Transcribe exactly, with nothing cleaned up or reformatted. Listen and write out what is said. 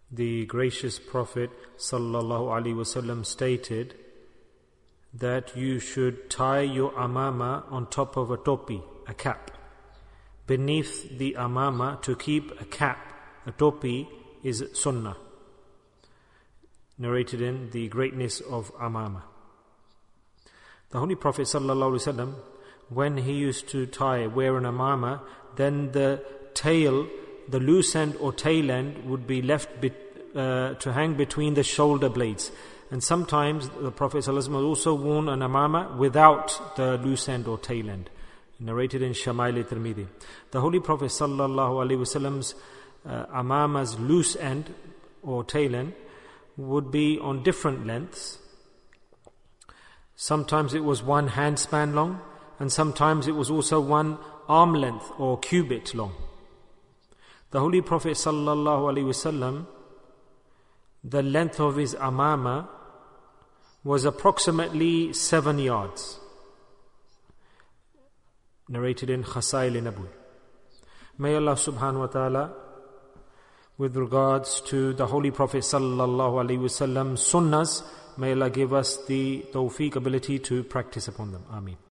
the gracious Prophet sallallahu alaihi wasallam stated that you should tie your amama on top of a topi, a cap. Beneath the amama to keep a cap, a topi, is sunnah. Narrated in The Greatness of Amama. The Holy Prophet sallallahu alaihi wasallam, when he used to tie, wear an amama, then the tail, the loose end or tail end would be left be, uh, to hang between the shoulder blades. And sometimes the Prophet sallallahu alaihi wasallam also worn an amama without the loose end or tail end. Narrated in Shamail Tirmidhi. The Holy Prophet sallallahu alaihi wasallam's uh, amama's loose end or tail end would be on different lengths. Sometimes it was one handspan long, and sometimes it was also one arm length or cubit long. The Holy Prophet sallallahu alaihi wasallam, the length of his amama was approximately seven yards. Narrated in Khasail Nabawi. May Allah subhanahu wa ta'ala, with regards to the Holy Prophet sallallahu alaihi wasallam sunnahs, may Allah give us the tawfiq, ability to practice upon them. Ameen.